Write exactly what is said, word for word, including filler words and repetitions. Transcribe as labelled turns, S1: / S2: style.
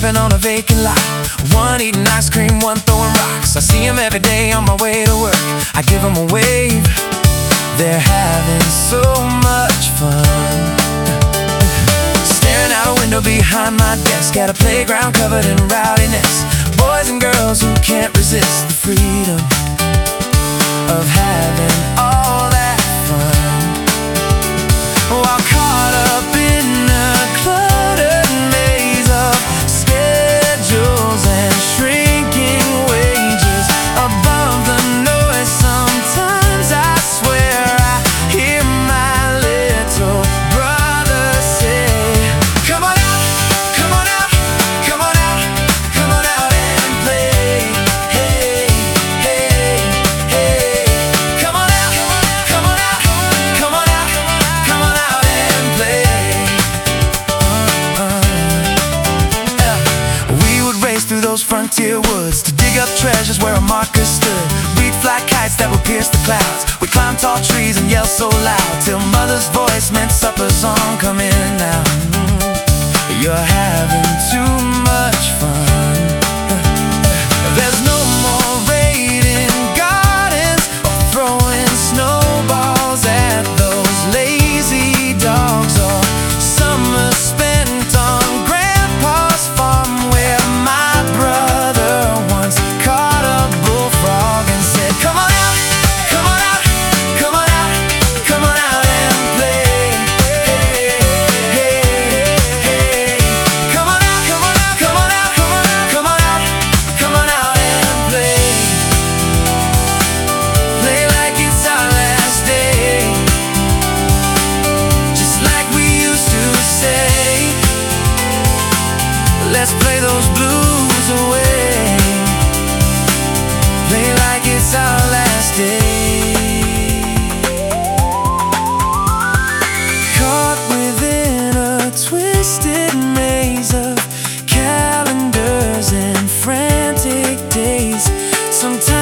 S1: sleeping on a vacant lot. One eating ice cream, one throwing rocks. I see them every day on my way to work. I give them a wave, they're having so much fun. Staring out a window behind my desk at a playground covered in rowdiness. Boys and girls who can't resist the freedom of having all that fun, while caught up in a cluttered maze of schedules and shrinking wages. Above the noise, sometimes I swear I hear my little brother say, "Come on out, come on out, come on out, come on out and play. Hey, hey, hey, come on out, come on out, come on out, come on out and play." uh, uh. We would race through those frontier woods to dig up treasures where a marker stood. We'd fly kites that would pierce the clouds. We'd climb tall trees and yell so loud till mother's voice meant supper's on. Come in now, you're having too much fun. There's no more raiding gardens or throwing snowballs at those lazy dogs, or summer spent on Grandpa's farm where my brother once caught a bullfrog and said, "Come on out, come on out, come on out, come on out and play. Hey, hey, hey, come on out, come on out, come on out, come on out, come on out, come on out and play. Play like it's our last day, just like we used to say. Let's play those blues away. Play like it's our last day." Caught within a twisted maze of calendars and frantic days. Sometimes